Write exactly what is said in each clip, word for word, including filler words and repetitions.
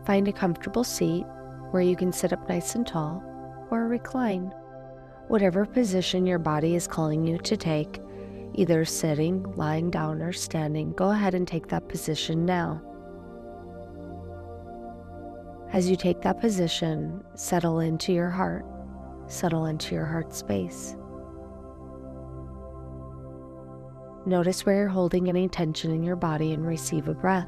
Find a comfortable seat where you can sit up nice and tall or recline. Whatever position your body is calling you to take, either sitting, lying down, or standing, go ahead and take that position now. As you take that position, settle into your heart, settle into your heart space. Notice where you're holding any tension in your body and receive a breath.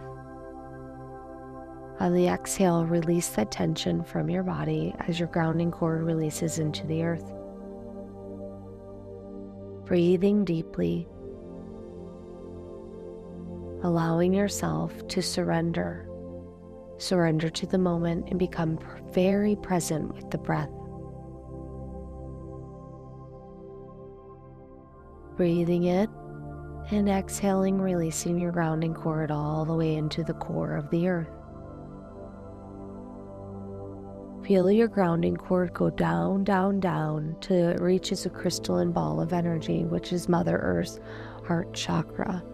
On the exhale, release that tension from your body as your grounding cord releases into the earth. Breathing deeply, allowing yourself to surrender. Surrender to the moment and become very present with the breath. Breathing in and exhaling, releasing your grounding cord all the way into the core of the earth. Feel your grounding cord go down, down, down till it reaches a crystalline ball of energy, which is Mother Earth's heart chakra.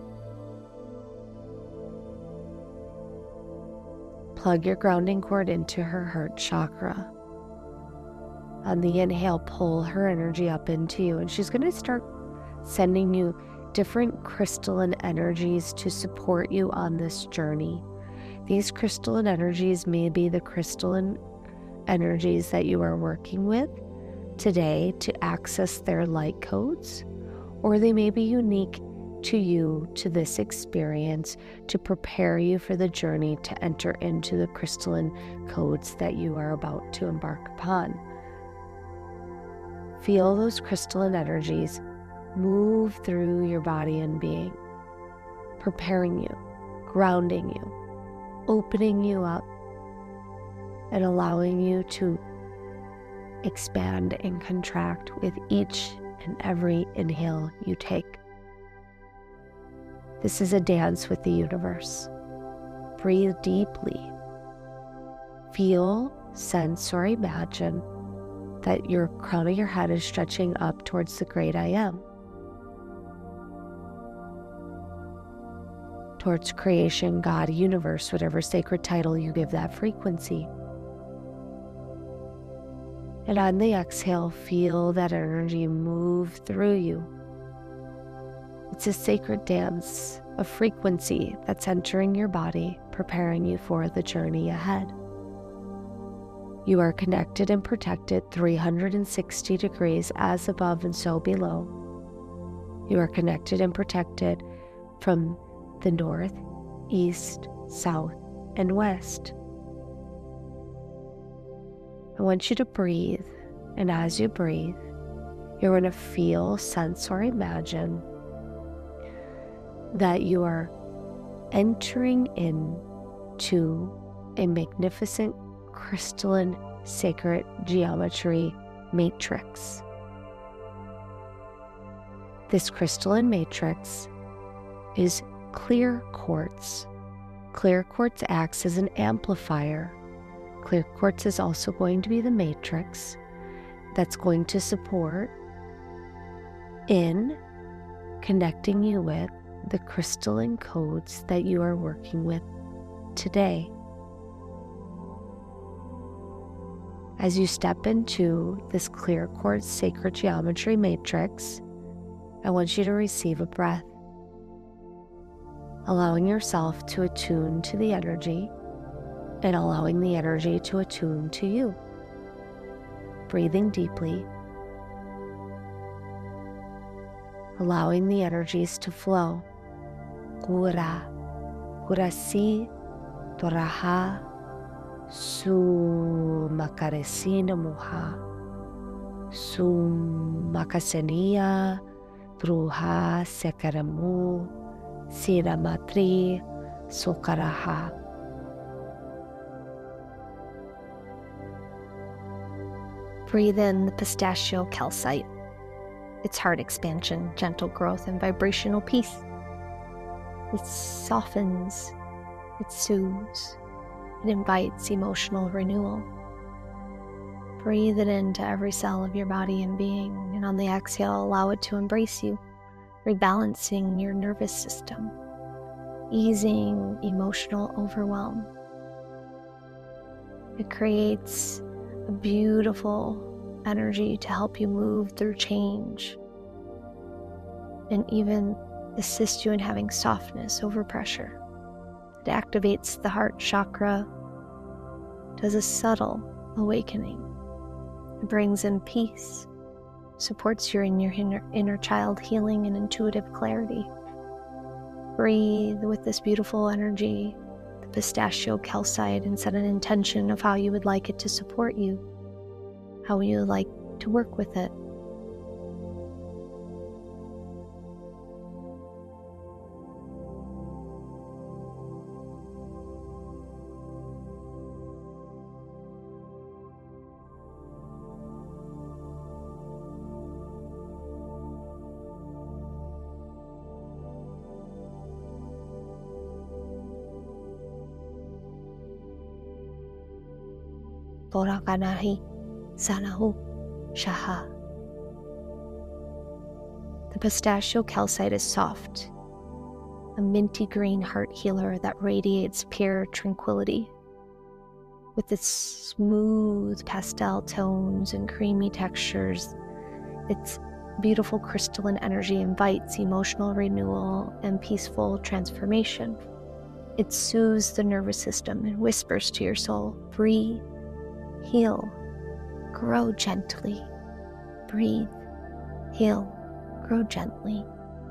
Plug your grounding cord into her heart chakra. On the inhale, pull her energy up into you, and she's going to start sending you different crystalline energies to support you on this journey. These crystalline energies may be the crystalline energies that you are working with today to access their light codes, or they may be unique to you, to this experience, to prepare you for the journey to enter into the crystalline codes that you are about to embark upon. Feel those crystalline energies move through your body and being, preparing you, grounding you, opening you up, and allowing you to expand and contract with each and every inhale you take. This is a dance with the universe. Breathe deeply. Feel, sense, or imagine that your crown of your head is stretching up towards the great I am, towards creation, God, universe, whatever sacred title you give that frequency. And on the exhale, feel that energy move through you. It's a sacred dance, a frequency that's entering your body, preparing you for the journey ahead. You are connected and protected three hundred sixty degrees as above and so below. You are connected and protected from the north, east, south, and west. I want you to breathe, and as you breathe, you're going to feel, sense, or imagine that you are entering into a magnificent crystalline sacred geometry matrix. This crystalline matrix is clear quartz. Clear quartz acts as an amplifier. Clear quartz is also going to be the matrix that's going to support in connecting you with the crystalline codes that you are working with today. As you step into this clear quartz sacred geometry matrix, I want you to receive a breath, allowing yourself to attune to the energy and allowing the energy to attune to you. Breathing deeply, allowing the energies to flow. Kura, kurasi, toraha, su makaresina muha, su makasenia, druha sekaramu, siramatri, sokaraha. Breathe in the pistachio calcite. Its heart expansion, gentle growth, and vibrational peace. It softens, it soothes, it invites emotional renewal. Breathe it into every cell of your body and being, and on the exhale, allow it to embrace you, rebalancing your nervous system, easing emotional overwhelm. It creates a beautiful energy to help you move through change and even assist you in having softness over pressure. It activates the heart chakra, does a subtle awakening. It brings in peace, supports your inner, inner, inner child healing and intuitive clarity. Breathe with this beautiful energy, the pistachio calcite, and set an intention of how you would like it to support you, how you would like to work with it. Borakanahi Sanahu Shaha. The pistachio calcite is soft, a minty green heart healer that radiates pure tranquility. With its smooth pastel tones and creamy textures, its beautiful crystalline energy invites emotional renewal and peaceful transformation. It soothes the nervous system and whispers to your soul, breathe, heal, grow gently. Breathe, heal, grow gently.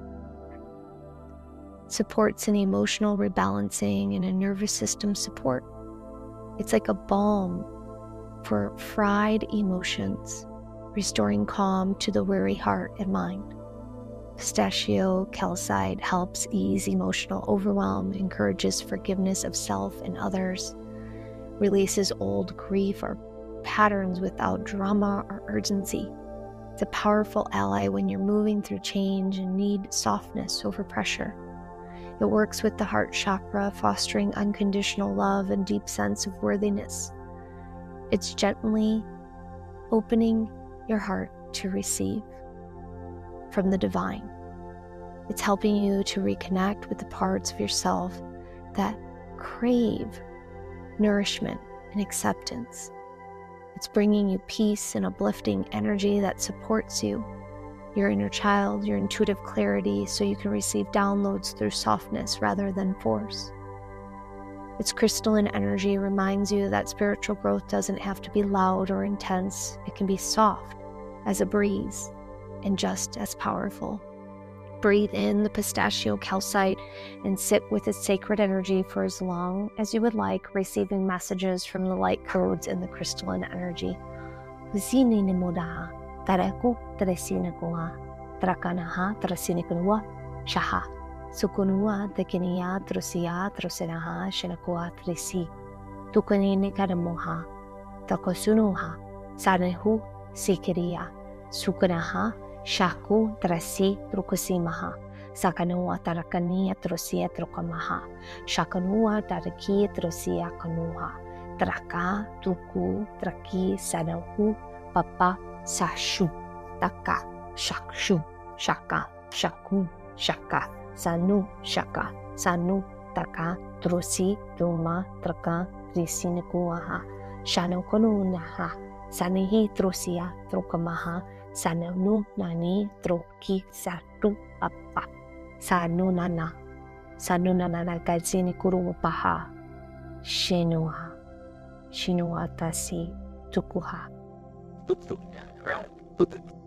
Supports an emotional rebalancing and a nervous system support. It's like a balm for fried emotions, restoring calm to the weary heart and mind. Pistachio calcite helps ease emotional overwhelm, encourages forgiveness of self and others, releases old grief or patterns without drama or urgency. It's a powerful ally when you're moving through change and need softness over pressure. It works with the heart chakra, fostering unconditional love and deep sense of worthiness. It's gently opening your heart to receive from the divine. It's helping you to reconnect with the parts of yourself that crave nourishment and acceptance. It's bringing you peace and uplifting energy that supports you, your inner child, your intuitive clarity, so you can receive downloads through softness rather than force. Its crystalline energy reminds you that spiritual growth doesn't have to be loud or intense. It can be soft as a breeze and just as powerful. Breathe in the pistachio calcite and sit with its sacred energy for as long as you would like, receiving messages from the light codes in the crystalline energy. Husini ni modaha, taraku tarasinakua, tarakanaha tarasinikunua, shaha, sukunua tekiniya trusiya trusinaha shinakua trisi, tukanini karamoha, takosunuha, sanehu sikiriya, sukanaha, shaku trasi trukusimaha, sakanua tarakania trusia trukamaha, shakanua taraki trusia kanuha, traka truku traki sanahu papa sashu taka shakshu shaka shaku shaka sanu shaka sanu taka trusi truma traka risinikuaha, shanokonunaha, sanihi trusia trukamaha, Sananu nani troki satu apa sanu nana sanu nana nagazini kuru paha shinua shinua tasi tukuha.